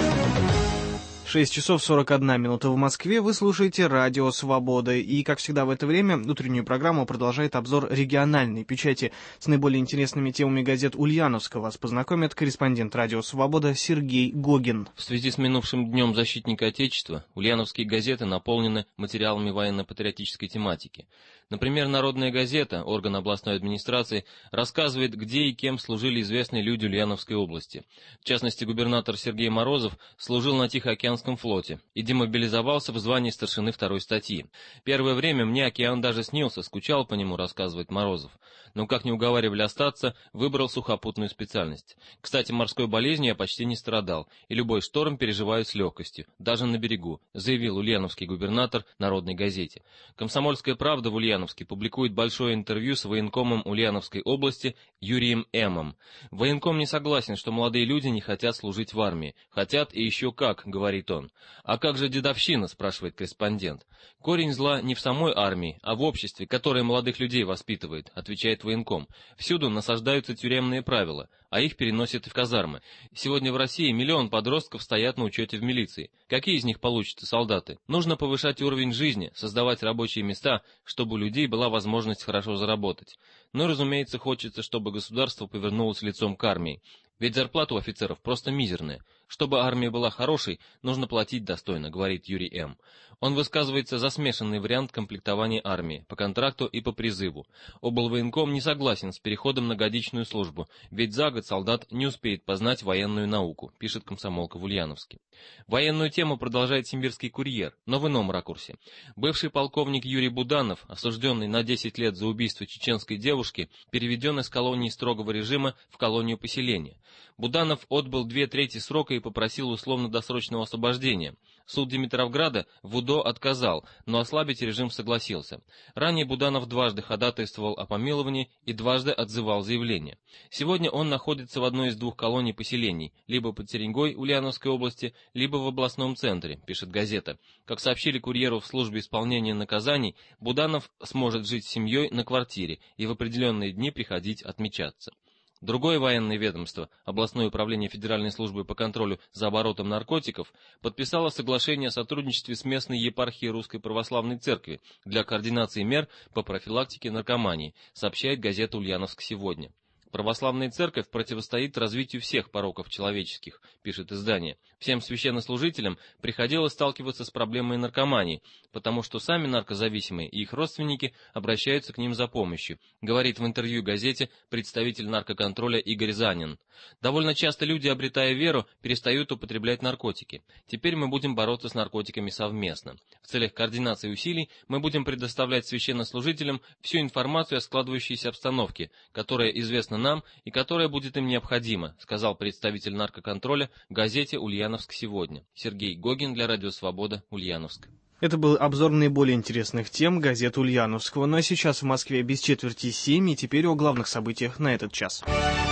6 часов 41 минута в Москве. Вы слушаете радио «Свобода». И, как всегда в это время, утреннюю программу продолжает обзор региональной печати. С наиболее интересными темами газет Ульяновска вас познакомит корреспондент радио «Свобода» Сергей Гогин. В связи с минувшим днем защитника Отечества, ульяновские газеты наполнены материалами военно-патриотической тематики. Например, «Народная газета», орган областной администрации, рассказывает, где и кем служили известные люди Ульяновской области. В частности, губернатор Сергей Морозов служил на Тихоокеанском флоте и демобилизовался в звании старшины 2-й статьи. Первое время мне океан даже снился, скучал по нему, рассказывает Морозов. Но, как не уговаривали остаться, выбрал сухопутную специальность. Кстати, морской болезнью я почти не страдал, и любой шторм переживаю с легкостью, даже на берегу, заявил ульяновский губернатор Народной газете. «Комсомольская правда» в Ульяновске публикует большое интервью с военкомом Ульяновской области Юрием Эмом. Военком не согласен, что молодые люди не хотят служить в армии. Хотят и еще как, говорит он. «А как же дедовщина?» — спрашивает корреспондент. «Корень зла не в самой армии, а в обществе, которое молодых людей воспитывает», — отвечает военком. «Всюду насаждаются тюремные правила, а их переносят и в казармы. Сегодня в России 1 миллион подростков стоят на учете в милиции. Какие из них получатся солдаты? Нужно повышать уровень жизни, создавать рабочие места, чтобы у людей была возможность хорошо заработать. Но, разумеется, хочется, чтобы государство повернулось лицом к армии. Ведь зарплата у офицеров просто мизерная. Чтобы армия была хорошей, нужно платить достойно», — говорит Юрий М. Он высказывается за смешанный вариант комплектования армии, по контракту и по призыву. Облвоенком не согласен с переходом на годичную службу, ведь за год солдат не успеет познать военную науку, пишет комсомолка в Ульяновске. Военную тему продолжает «Симбирский курьер», но в ином ракурсе. Бывший полковник Юрий Буданов, осужденный на 10 лет за убийство чеченской девушки, переведен из колонии строгого режима в колонию поселения. Буданов отбыл 2/3 срока и попросил условно-досрочного освобождения. Суд Димитровграда в УДО отказал, но ослабить режим согласился. Ранее Буданов дважды ходатайствовал о помиловании и дважды отзывал заявление. Сегодня он находится в одной из 2 колоний поселений, либо под Теренгой Ульяновской области, либо в областном центре, пишет газета. Как сообщили курьеру в службе исполнения наказаний, Буданов сможет жить с семьей на квартире и в определенные дни приходить отмечаться. Другое военное ведомство, областное управление Федеральной службы по контролю за оборотом наркотиков, подписало соглашение о сотрудничестве с местной епархией Русской Православной Церкви для координации мер по профилактике наркомании, сообщает газета «Ульяновск сегодня». Православная церковь противостоит развитию всех пороков человеческих, пишет издание. Всем священнослужителям приходилось сталкиваться с проблемой наркомании, потому что сами наркозависимые и их родственники обращаются к ним за помощью, говорит в интервью газете представитель наркоконтроля Игорь Занин. Довольно часто люди, обретая веру, перестают употреблять наркотики. Теперь мы будем бороться с наркотиками совместно. В целях координации усилий мы будем предоставлять священнослужителям всю информацию о складывающейся обстановке, которая известна нам и которая будет им необходима, сказал представитель наркоконтроля газете «Ульяновск сегодня». Сергей Гогин для Радио Свобода, Ульяновск. Это был обзор наиболее интересных тем газет Ульяновского. Ну а сейчас в Москве без четверти 7, и теперь о главных событиях на этот час.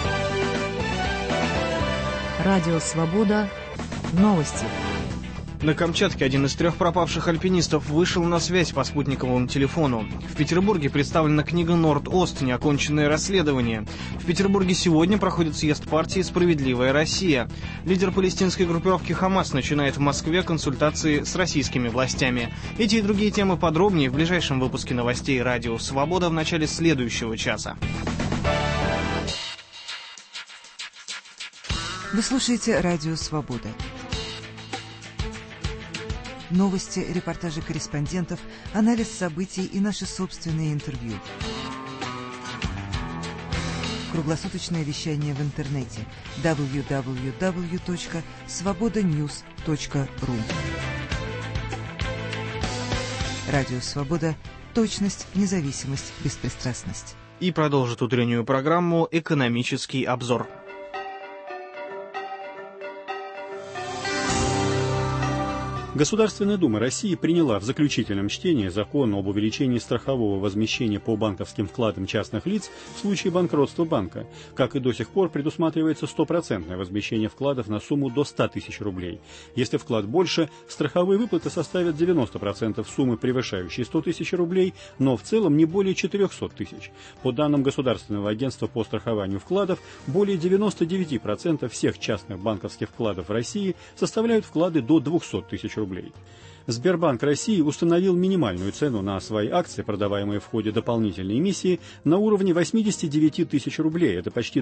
Радио «Свобода». Новости. На Камчатке один из 3 пропавших альпинистов вышел на связь по спутниковому телефону. В Петербурге представлена книга «Норд-Ост. Неоконченное расследование». В Петербурге сегодня проходит съезд партии «Справедливая Россия». Лидер палестинской группировки «Хамас» начинает в Москве консультации с российскими властями. Эти и другие темы подробнее в ближайшем выпуске новостей «Радио Свобода» в начале следующего часа. Вы слушаете «Радио Свобода». Новости, репортажи корреспондентов, анализ событий и наши собственные интервью. Круглосуточное вещание в интернете www.svobodanews.ru. Радио «Свобода». Точность, независимость, беспристрастность. И продолжит утреннюю программу «Экономический обзор». Государственная Дума России приняла в заключительном чтении закон об увеличении страхового возмещения по банковским вкладам частных лиц в случае банкротства банка. Как и до сих пор, предусматривается 100% возмещение вкладов на сумму до 100 тысяч рублей. Если вклад больше, страховые выплаты составят 90% суммы, превышающей 100 тысяч рублей, но в целом не более 400 тысяч. По данным Государственного агентства по страхованию вкладов, более 99% всех частных банковских вкладов в России составляют вклады до 200 тысяч рублей. Сбербанк России установил минимальную цену на свои акции, продаваемые в ходе дополнительной эмиссии, на уровне 89 тысяч рублей. Это почти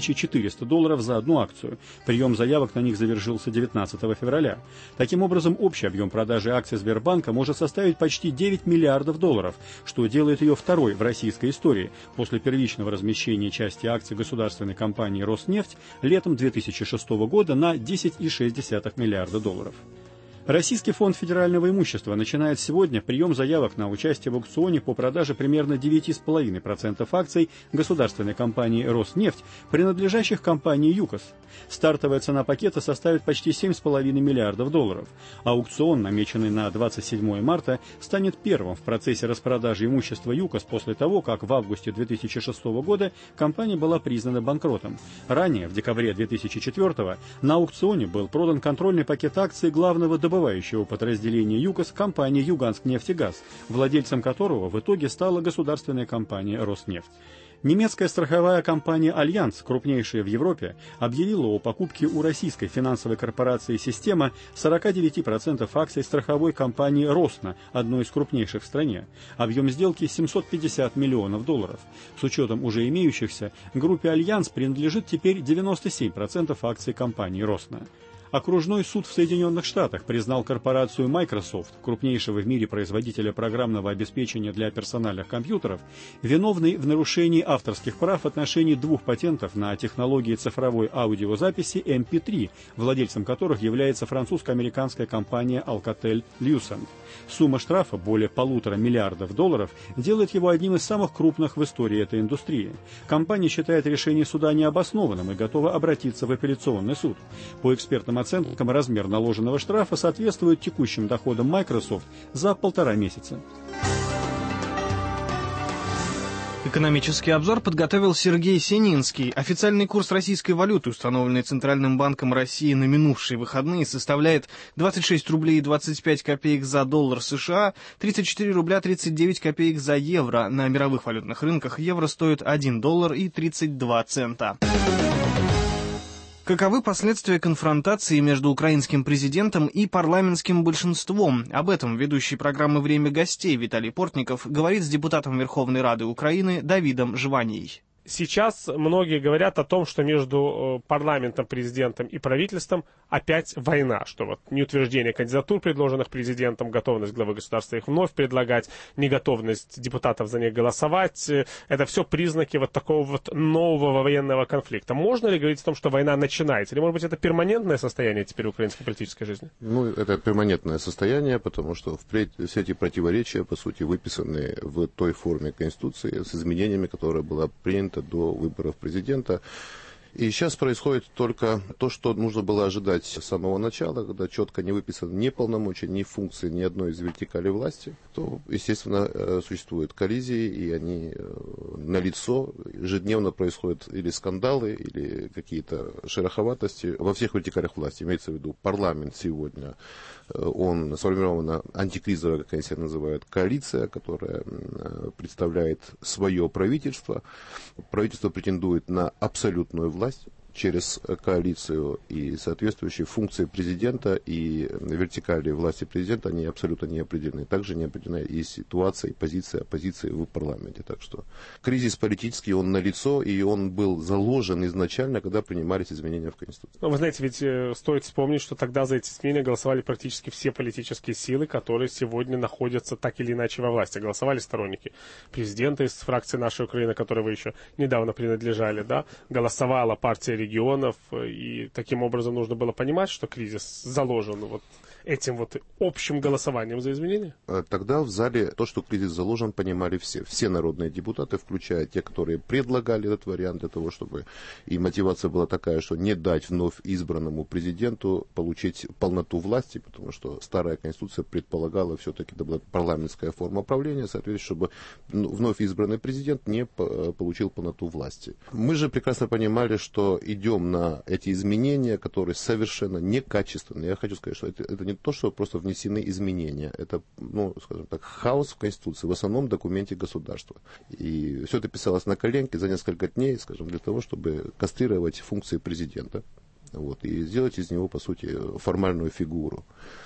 $3400 за одну акцию. Прием заявок на них завершился 19 февраля. Таким образом, общий объем продажи акций Сбербанка может составить почти $9 миллиардов, что делает ее второй в российской истории после первичного размещения части акций государственной компании «Роснефть» летом 2006 года на $10,6 миллиарда. Российский фонд федерального имущества начинает сегодня прием заявок на участие в аукционе по продаже примерно 9,5% акций государственной компании «Роснефть», принадлежащих компании «ЮКОС». Стартовая цена пакета составит почти $7,5 миллиардов. Аукцион, намеченный на 27 марта, станет первым в процессе распродажи имущества ЮКОС после того, как в августе 2006 года компания была признана банкротом. Ранее, в декабре 2004 на аукционе был продан контрольный пакет акций главного добывающего подразделения ЮКОС компании «Юганск-нефтегаз», владельцем которого в итоге стала государственная компания «Роснефть». Немецкая страховая компания «Альянс», крупнейшая в Европе, объявила о покупке у российской финансовой корпорации «Система» 49% акций страховой компании «Росна», одной из крупнейших в стране. Объем сделки $750 миллионов. С учетом уже имеющихся, группе «Альянс» принадлежит теперь 97% акций компании «Росна». Окружной суд в Соединенных Штатах признал корпорацию Microsoft, крупнейшего в мире производителя программного обеспечения для персональных компьютеров, виновной в нарушении авторских прав в отношении 2 патентов на технологии цифровой аудиозаписи MP3, владельцем которых является французско-американская компания Alcatel-Lucent. Сумма штрафа более $1,5 миллиарда делает его одним из самых крупных в истории этой индустрии. Компания считает решение суда необоснованным и готова обратиться в апелляционный суд. По экспертным оценкам, размер наложенного штрафа соответствует текущим доходам Microsoft за 1,5 месяца. Экономический обзор подготовил Сергей Сенинский. Официальный курс российской валюты, установленный Центральным банком России на минувшие выходные, составляет 26 рублей 25 копеек за доллар США, 34 рубля 39 копеек за евро. На мировых валютных рынках евро стоит $1 и 32 цента. Каковы последствия конфронтации между украинским президентом и парламентским большинством? Об этом ведущий программы «Время гостей» Виталий Портников говорит с депутатом Верховной Рады Украины Давидом Жванией. Сейчас многие говорят о том, что между парламентом, президентом и правительством опять война, что вот неутверждение кандидатур, предложенных президентом, готовность главы государства их вновь предлагать, неготовность депутатов за них голосовать, это все признаки вот такого вот нового военного конфликта. Можно ли говорить о том, что война начинается? Или, может быть, это перманентное состояние теперь украинской политической жизни? Ну, это перманентное состояние, потому что впредь все эти противоречия, по сути, выписаны в той форме Конституции с изменениями, которая была принята до выборов президента. И сейчас происходит только то, что нужно было ожидать с самого начала, когда четко не выписаны ни полномочия, ни функции ни одной из вертикалей власти, то, естественно, существуют коллизии, и они налицо. Ежедневно происходят или скандалы, или какие-то шероховатости во всех вертикалях власти. Имеется в виду парламент сегодня. Он сформирована антикризовая, как они себя называют, коалиция, которая представляет свое правительство. Правительство претендует на абсолютную власть. через коалицию, и соответствующие функции президента и вертикали власти президента, они абсолютно не определены. Также не определена и ситуация, и позиция оппозиции в парламенте. Так что кризис политический, он налицо, и он был заложен изначально, когда принимались изменения в Конституции. Вы знаете, ведь стоит вспомнить, что тогда за эти изменения голосовали практически все политические силы, которые сегодня находятся так или иначе во власти. Голосовали сторонники президента из фракции «Наша Украина», которой вы еще недавно принадлежали, да, голосовала партия регионов, и таким образом нужно было понимать, что кризис заложен вот этим вот общим голосованием за изменения? Тогда в зале то, что кризис заложен, понимали все. Все народные депутаты, включая те, которые предлагали этот вариант для того, чтобы и мотивация была такая, что не дать вновь избранному президенту получить полноту власти, потому что старая конституция предполагала все-таки парламентская форма правления, соответственно, чтобы вновь избранный президент не получил полноту власти. Мы же прекрасно понимали, что идем на эти изменения, которые совершенно некачественные. Я хочу сказать, что это не то, что просто внесены изменения. Это, скажем так, хаос в Конституции, в основном документе государства. И все это писалось на коленке за несколько дней, скажем, для того, чтобы кастрировать функции президента. Вот, и сделать из него, по сути, формальную фигуру.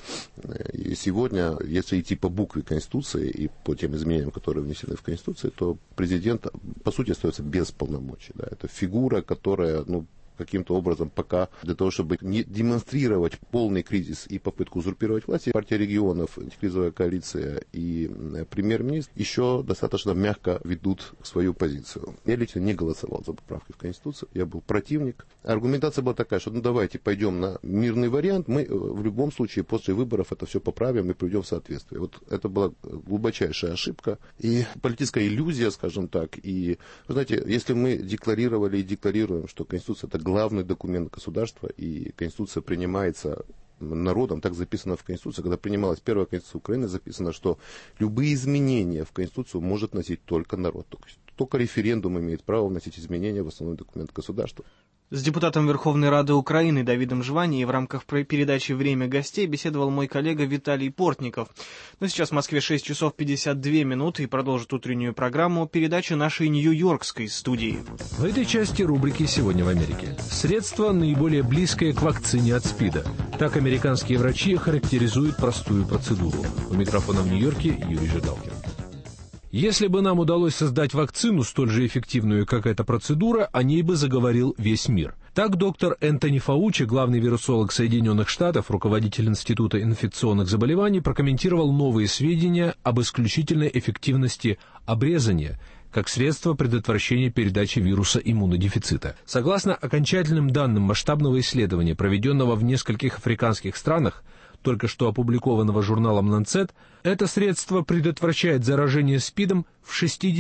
И сегодня, если идти по букве Конституции и по тем изменениям, которые внесены в Конституцию, то президент, по сути, остается без полномочий. Да. Это фигура, которая, каким-то образом пока для того, чтобы не демонстрировать полный кризис и попытку узурпировать власть, партия регионов, антикризовая коалиция и премьер-министр еще достаточно мягко ведут свою позицию. Я лично не голосовал за поправки в Конституцию, я был противник. Аргументация была такая, что давайте пойдем на мирный вариант, мы в любом случае после выборов это все поправим и приведем в соответствие. Вот это была глубочайшая ошибка и политическая иллюзия, скажем так. И, вы знаете, если мы декларировали и декларируем, что Конституция это главный документ государства, и Конституция принимается народом, так записано в Конституции. Когда принималась первая Конституция Украины, записано, что любые изменения в Конституцию может вносить только народ. Только референдум имеет право вносить изменения в основной документ государства. С депутатом Верховной Рады Украины Давидом Жванией в рамках передачи «Время гостей» беседовал мой коллега Виталий Портников. Но сейчас в Москве 6 часов 52 минуты и продолжит утреннюю программу передача нашей нью-йоркской студии. В этой части рубрики «Сегодня в Америке». Средство, наиболее близкое к вакцине от СПИДа. Так американские врачи характеризуют простую процедуру. У микрофона в Нью-Йорке Юрий Жигалкин. Если бы нам удалось создать вакцину, столь же эффективную, как эта процедура, о ней бы заговорил весь мир. Так доктор Энтони Фаучи, главный вирусолог Соединенных Штатов, руководитель Института инфекционных заболеваний, прокомментировал новые сведения об исключительной эффективности обрезания как средство предотвращения передачи вируса иммунодефицита. Согласно окончательным данным масштабного исследования, проведенного в нескольких африканских странах, только что опубликованного журналом Lancet, это средство предотвращает заражение СПИДом в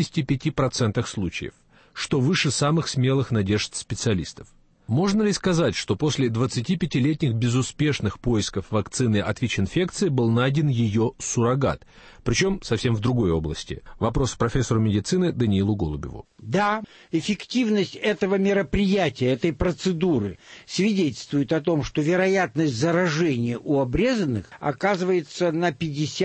65% случаев, что выше самых смелых надежд специалистов. Можно ли сказать, что после 25-летних безуспешных поисков вакцины от ВИЧ-инфекции был найден ее суррогат, причем совсем в другой области? Вопрос профессору медицины Даниилу Голубеву. Да, эффективность этого мероприятия, этой процедуры свидетельствует о том, что вероятность заражения у обрезанных оказывается на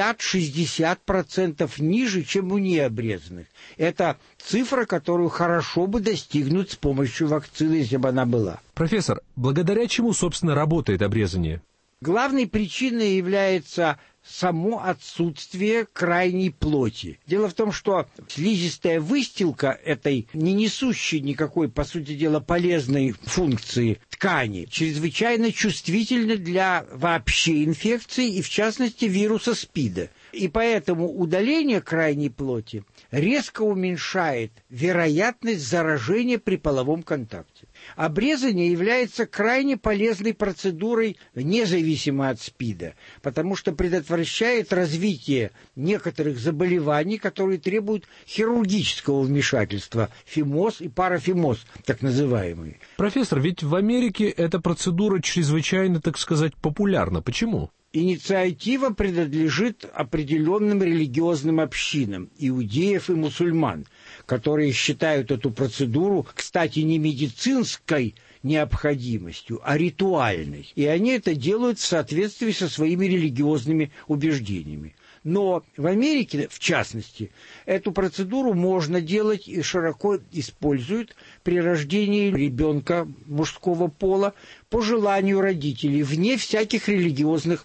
50-60% ниже, чем у необрезанных. Это цифра, которую хорошо бы достигнуть с помощью вакцины, если бы она была. Профессор, благодаря чему, собственно, работает обрезание? Главной причиной является само отсутствие крайней плоти. Дело в том, что слизистая выстилка этой не несущей никакой, по сути дела, полезной функции ткани чрезвычайно чувствительна для вообще инфекции и, в частности, вируса СПИДа. И поэтому удаление крайней плоти резко уменьшает вероятность заражения при половом контакте. Обрезание является крайне полезной процедурой, независимо от СПИДа, потому что предотвращает развитие некоторых заболеваний, которые требуют хирургического вмешательства, фимоз и парафимоз, так называемые. Профессор, ведь в Америке эта процедура чрезвычайно, так сказать, популярна. Почему? Инициатива принадлежит определенным религиозным общинам, иудеев и мусульман, которые считают эту процедуру, кстати, не медицинской необходимостью, а ритуальной. И они это делают в соответствии со своими религиозными убеждениями. Но в Америке, в частности, эту процедуру можно делать и широко используют при рождении ребенка мужского пола по желанию родителей, вне всяких религиозных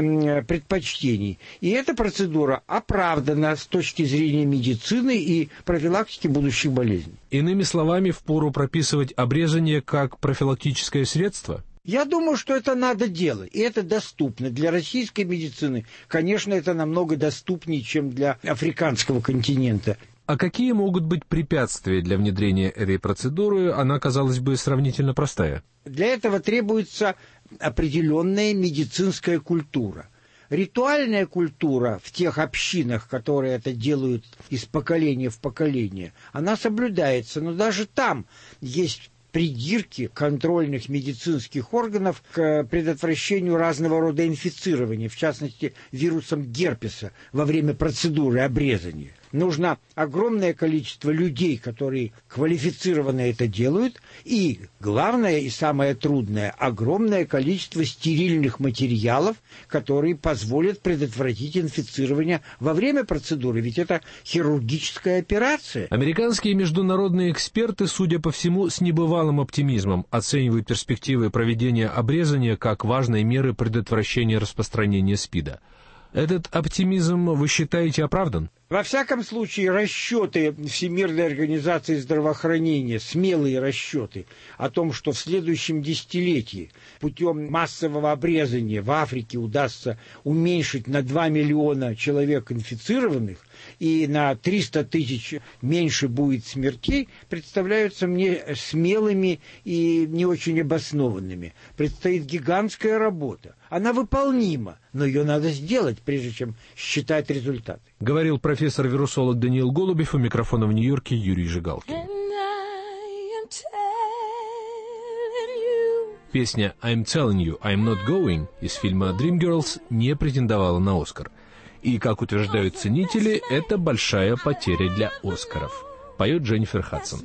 предпочтений. И эта процедура оправдана с точки зрения медицины и профилактики будущих болезней. Иными словами, впору прописывать обрезание как профилактическое средство? Я думаю, что это надо делать, и это доступно. Для российской медицины, конечно, это намного доступнее, чем для африканского континента. А какие могут быть препятствия для внедрения этой процедуры? Она, казалось бы, сравнительно простая. Для этого требуется определенная медицинская культура. Ритуальная культура в тех общинах, которые это делают из поколения в поколение, она соблюдается, но даже там есть придирки контрольных медицинских органов к предотвращению разного рода инфицирования, в частности, вирусом герпеса во время процедуры обрезания. Нужно огромное количество людей, которые квалифицированно это делают, и, главное и самое трудное, огромное количество стерильных материалов, которые позволят предотвратить инфицирование во время процедуры, ведь это хирургическая операция. Американские международные эксперты, судя по всему, с небывалым оптимизмом оценивают перспективы проведения обрезания как важной меры предотвращения распространения СПИДа. Этот оптимизм вы считаете оправдан? Во всяком случае, расчеты Всемирной организации здравоохранения, смелые расчеты о том, что в следующем десятилетии путем массового обрезания в Африке удастся уменьшить на 2 миллиона человек инфицированных и на 300 тысяч меньше будет смертей, представляются мне смелыми и не очень обоснованными. Предстоит гигантская работа. Она выполнима, но ее надо сделать, прежде чем считать результаты. Говорил профессор-вирусолог Даниил Голубев, у микрофона в Нью-Йорке Юрий Жигалкин. Песня «I'm telling you, I'm not going» из фильма «Dreamgirls» не претендовала на «Оскар». И, как утверждают ценители, это большая потеря для «Оскаров». Поет Дженнифер Хадсон.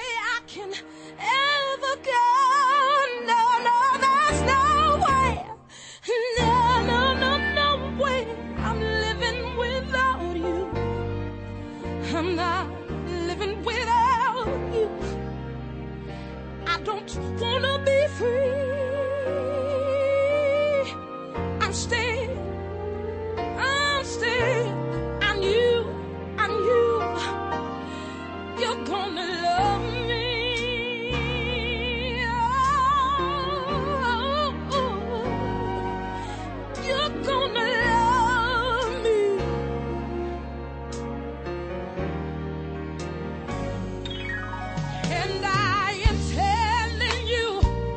I'm not living without you. I don't wanna be free. I'm staying. And you, you're gonna love me. Oh, you're gonna love me. And I am telling you,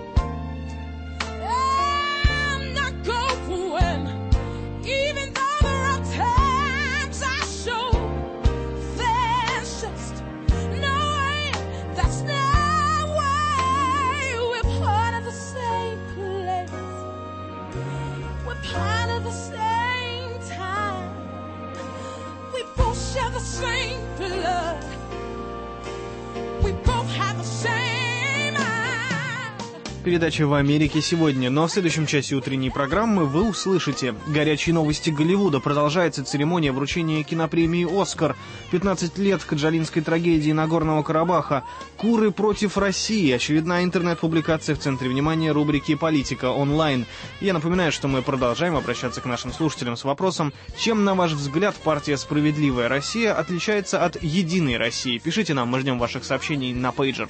I'm not going, even though there are times I show there's just no way, that's no way. We're part of the same place, we're part of the same time, we both share the same blood. Передача «В Америке сегодня», но в следующем часе утренней программы вы услышите горячие новости Голливуда. Продолжается церемония вручения кинопремии «Оскар». 15 лет хаджалинской трагедии Нагорного Карабаха. Куры против России. Очередная интернет-публикация в центре внимания рубрики «Политика онлайн». Я напоминаю, что мы продолжаем обращаться к нашим слушателям с вопросом, чем, на ваш взгляд, партия «Справедливая Россия» отличается от «Единой России». Пишите нам, мы ждем ваших сообщений на пейджер.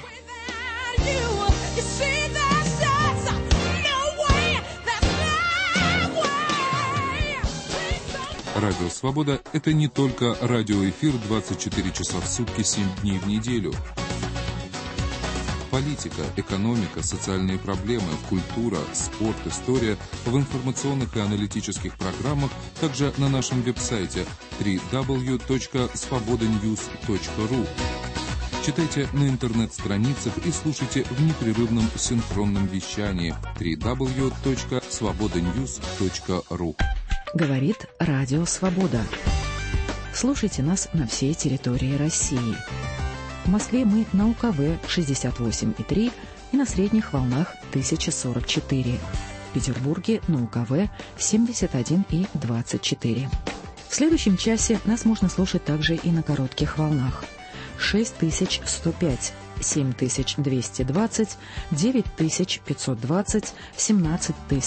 Радио «Свобода» — это не только радиоэфир 24 часа в сутки, 7 дней в неделю. Политика, экономика, социальные проблемы, культура, спорт, история в информационных и аналитических программах, также на нашем веб-сайте www.svobodanews.ru. Читайте на интернет-страницах и слушайте в непрерывном синхронном вещании www.svobodanews.ru. Говорит Радио Свобода. Слушайте нас на всей территории России. В Москве мы на УКВ 68,3 и на средних волнах 1044. В Петербурге на УКВ 71,24. В В следующем часе нас можно слушать также и на коротких волнах. 6105, 7220, 9520, 17000.